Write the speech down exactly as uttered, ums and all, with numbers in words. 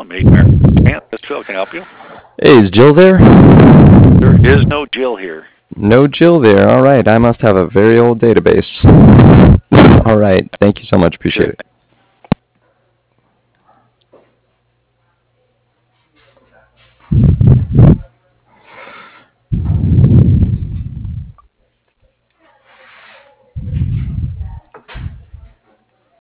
Made America. This is Phil. Can I help you? Hey, is Jill there? There is no Jill here. No Jill there. All right, I must have a very old database. All right, thank you so much. Appreciate Sure. it.